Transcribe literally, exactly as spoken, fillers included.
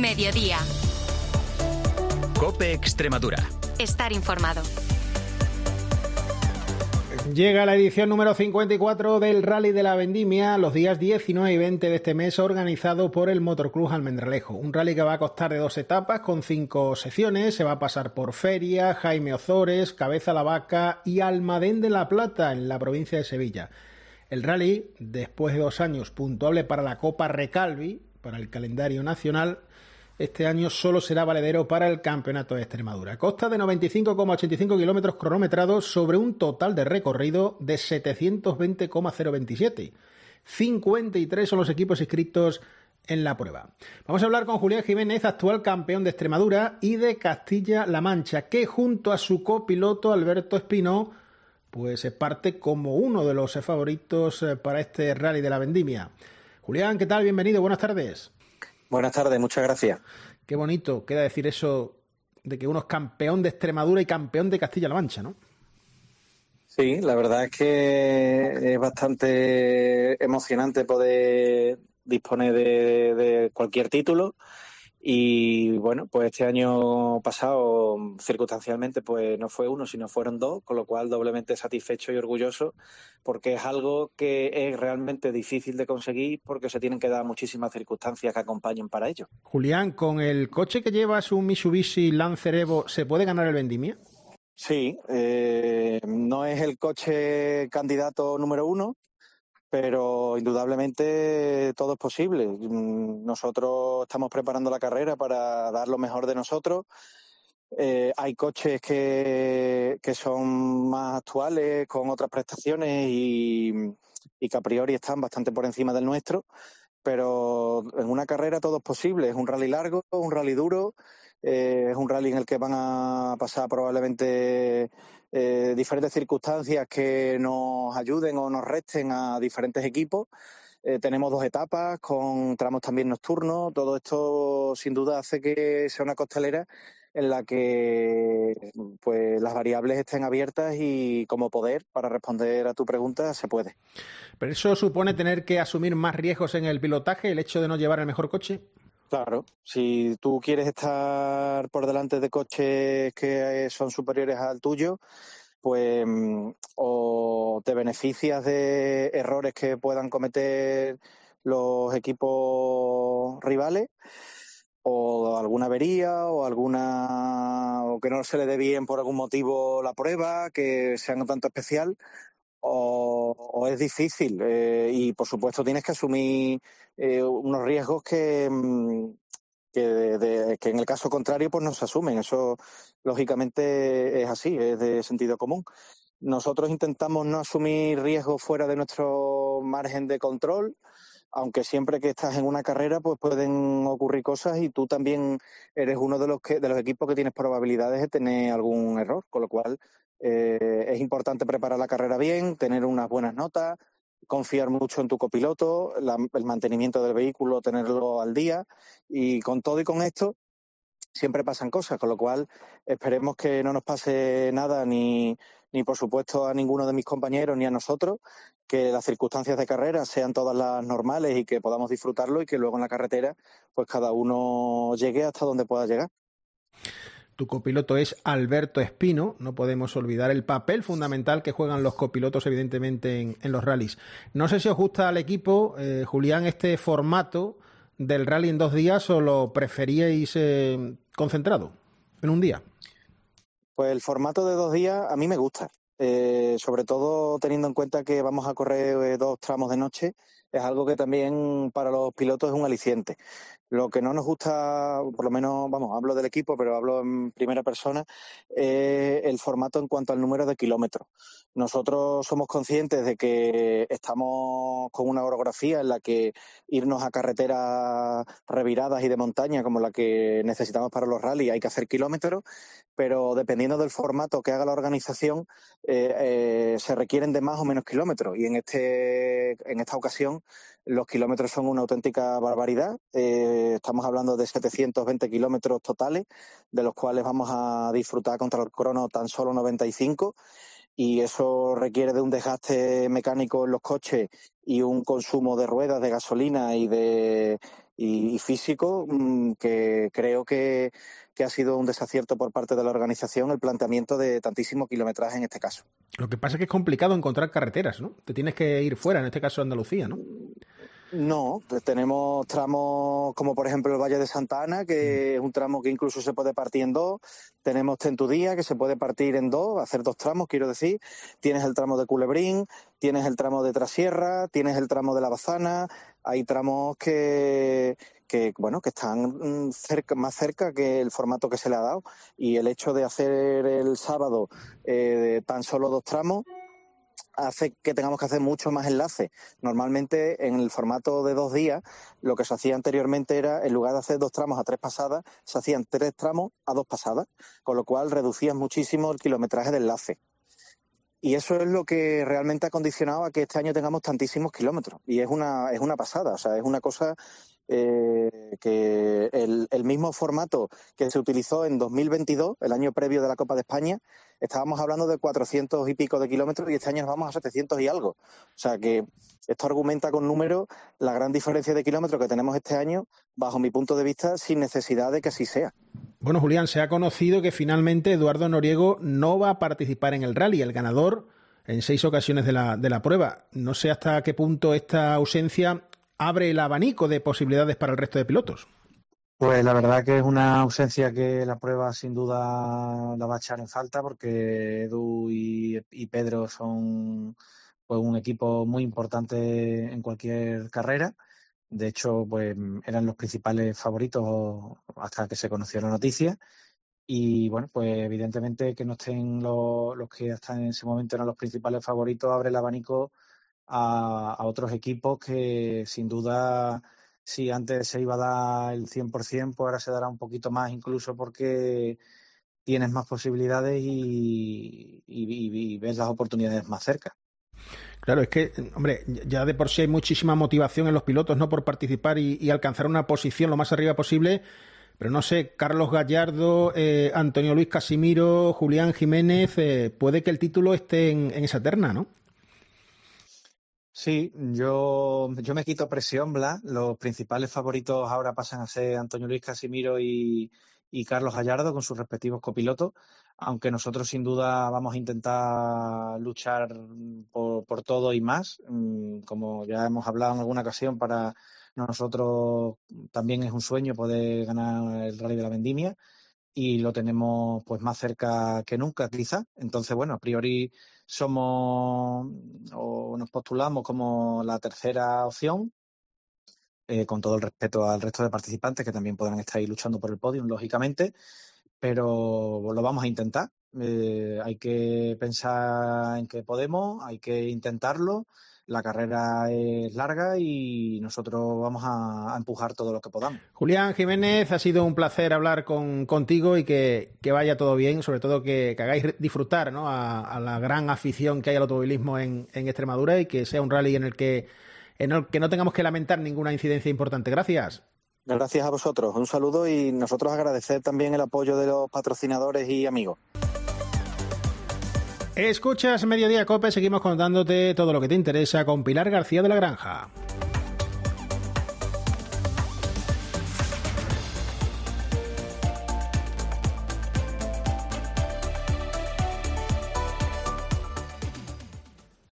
Mediodía. COPE Extremadura. Estar informado. Llega la edición número cincuenta y cuatro del Rally de la Vendimia, los días diecinueve y veinte de este mes, organizado por el Motorclub Almendralejo. Un rally que va a constar de dos etapas con cinco secciones. Se va a pasar por Feria, Jaime Ozores, Cabeza la Vaca y Almadén de la Plata, en la provincia de Sevilla. El rally, después de dos años puntuable para la Copa Recalvi, para el calendario nacional, este año solo será valedero para el Campeonato de Extremadura. Consta de noventa y cinco coma ochenta y cinco kilómetros cronometrados sobre un total de recorrido de setecientos veinte coma cero veintisiete. cincuenta y tres son los equipos inscritos en la prueba. Vamos a hablar con Julián Jiménez, actual campeón de Extremadura y de Castilla-La Mancha, que junto a su copiloto Alberto Espino, pues parte como uno de los favoritos para este Rally de la Vendimia. Julián, ¿qué tal? Bienvenido, buenas tardes. Buenas tardes, muchas gracias. Qué bonito queda decir eso de que uno es campeón de Extremadura y campeón de Castilla-La Mancha, ¿no? Sí, la verdad es que es bastante emocionante poder disponer de, de cualquier título. Y bueno, pues este año pasado, circunstancialmente, pues no fue uno, sino fueron dos, con lo cual doblemente satisfecho y orgulloso, porque es algo que es realmente difícil de conseguir, porque se tienen que dar muchísimas circunstancias que acompañen para ello. Julián, ¿con el coche que llevas, un Mitsubishi Lancer Evo, se puede ganar el Vendimia? Sí, eh, no es el coche candidato número uno, pero indudablemente todo es posible. Nosotros estamos preparando la carrera para dar lo mejor de nosotros. Eh, hay coches que, que son más actuales, con otras prestaciones y, y que a priori están bastante por encima del nuestro, pero en una carrera todo es posible. Es un rally largo, un rally duro, eh, es un rally en el que van a pasar probablemente eh, diferentes circunstancias que nos ayuden o nos resten a diferentes equipos. Eh, tenemos dos etapas con tramos también nocturnos. Todo esto sin duda hace que sea una costalera en la que pues las variables estén abiertas y como poder para responder a tu pregunta se puede. ¿Pero eso supone tener que asumir más riesgos en el pilotaje, el hecho de no llevar el mejor coche? Claro, si tú quieres estar por delante de coches que son superiores al tuyo, pues o te beneficias de errores que puedan cometer los equipos rivales, o alguna avería, o alguna o que no se le dé bien por algún motivo la prueba, que sea un tanto especial, o, o es difícil. Eh, y por supuesto tienes que asumir eh, unos riesgos que, que, de, de, que en el caso contrario pues no se asumen. Eso lógicamente es así, es de sentido común. Nosotros intentamos no asumir riesgos fuera de nuestro margen de control, aunque siempre que estás en una carrera pues pueden ocurrir cosas y tú también eres uno de los que de los equipos que tienes probabilidades de tener algún error, con lo cual eh, es importante preparar la carrera bien, tener unas buenas notas, confiar mucho en tu copiloto, la, el mantenimiento del vehículo, tenerlo al día, y con todo y con esto siempre pasan cosas, con lo cual esperemos que no nos pase nada ni, ni por supuesto a ninguno de mis compañeros ni a nosotros, que las circunstancias de carrera sean todas las normales y que podamos disfrutarlo y que luego en la carretera pues cada uno llegue hasta donde pueda llegar. Tu copiloto es Alberto Espino. No podemos olvidar el papel fundamental que juegan los copilotos, evidentemente, en, en los rallies. No sé si os gusta al equipo, eh, Julián, este formato del rally en dos días, o lo preferíais eh, concentrado en un día. Pues el formato de dos días a mí me gusta, eh, sobre todo teniendo en cuenta que vamos a correr eh, dos tramos de noche. Es algo que también para los pilotos es un aliciente. Lo que no nos gusta, por lo menos, vamos, hablo del equipo, pero hablo en primera persona, es el formato en cuanto al número de kilómetros. Nosotros somos conscientes de que estamos con una orografía en la que irnos a carreteras reviradas y de montaña, como la que necesitamos para los rallies, hay que hacer kilómetros, pero dependiendo del formato que haga la organización, eh, eh, se requieren de más o menos kilómetros. Y en este, en esta ocasión, los kilómetros son una auténtica barbaridad. Eh, estamos hablando de setecientos veinte kilómetros totales, de los cuales vamos a disfrutar contra el crono tan solo noventa y cinco. Y eso requiere de un desgaste mecánico en los coches y un consumo de ruedas, de gasolina y de y, y físico mmm, que creo que, que ha sido un desacierto por parte de la organización el planteamiento de tantísimo kilometraje en este caso. Lo que pasa es que es complicado encontrar carreteras, ¿no? Te tienes que ir fuera, en este caso Andalucía, ¿no? No, tenemos tramos como por ejemplo el Valle de Santa Ana, que es un tramo que incluso se puede partir en dos. Tenemos Tentudía, que se puede partir en dos, hacer dos tramos, quiero decir. Tienes el tramo de Culebrín, tienes el tramo de Trasierra, tienes el tramo de La Bazana. Hay tramos que, que bueno, que están cerca, más cerca que el formato que se le ha dado. Y el hecho de hacer el sábado eh, tan solo dos tramos hace que tengamos que hacer mucho más enlaces. Normalmente en el formato de dos días lo que se hacía anteriormente era, en lugar de hacer dos tramos a tres pasadas, se hacían tres tramos a dos pasadas, con lo cual reducías muchísimo el kilometraje de enlace. Y eso es lo que realmente ha condicionado a que este año tengamos tantísimos kilómetros. Y es una, es una pasada, o sea, es una cosa eh, que el, el mismo formato que se utilizó en dos mil veintidós, el año previo de la Copa de España, estábamos hablando de cuatrocientos y pico de kilómetros y este año nos vamos a setecientos y algo. O sea que esto argumenta con números la gran diferencia de kilómetros que tenemos este año, bajo mi punto de vista, sin necesidad de que así sea. Bueno, Julián, se ha conocido que finalmente Eduardo Noriego no va a participar en el rally, el ganador en seis ocasiones de la, de la prueba. No sé hasta qué punto esta ausencia abre el abanico de posibilidades para el resto de pilotos. Pues la verdad que es una ausencia que la prueba sin duda la va a echar en falta, porque Edu y, y Pedro son pues un equipo muy importante en cualquier carrera. De hecho, pues eran los principales favoritos hasta que se conoció la noticia. Y bueno, pues evidentemente que no estén los, los que hasta en ese momento eran los principales favoritos abre el abanico a, a otros equipos que sin duda, si antes se iba a dar el cien por ciento, pues ahora se dará un poquito más, incluso porque tienes más posibilidades y, y, y, y ves las oportunidades más cerca. Claro, es que, hombre, ya de por sí hay muchísima motivación en los pilotos, ¿no?, por participar y, y alcanzar una posición lo más arriba posible, pero no sé, Carlos Gallardo, eh, Antonio Luis Casimiro, Julián Jiménez, eh, puede que el título esté en, en esa terna, ¿no? Sí, yo, yo me quito presión, Blas. Los principales favoritos ahora pasan a ser Antonio Luis Casimiro y, y Carlos Gallardo con sus respectivos copilotos, aunque nosotros sin duda vamos a intentar luchar por, por todo y más, como ya hemos hablado en alguna ocasión. Para nosotros también es un sueño poder ganar el Rally de la Vendimia y lo tenemos pues más cerca que nunca, quizá. Entonces, bueno, a priori somos o nos postulamos como la tercera opción, eh, con todo el respeto al resto de participantes que también podrán estar ahí luchando por el podio, lógicamente, pero lo vamos a intentar. Eh, hay que pensar en que podemos, hay que intentarlo. La carrera es larga y nosotros vamos a, a empujar todo lo que podamos. Julián Jiménez, ha sido un placer hablar con, contigo y que, que vaya todo bien, sobre todo que, que hagáis disfrutar, ¿no?, a, a la gran afición que hay al automovilismo en, en Extremadura y que sea un rally en el que, en el que no tengamos que lamentar ninguna incidencia importante. Gracias. Gracias a vosotros. Un saludo y nosotros agradecer también el apoyo de los patrocinadores y amigos. Escuchas Mediodía Cope, seguimos contándote todo lo que te interesa con Pilar García de la Granja.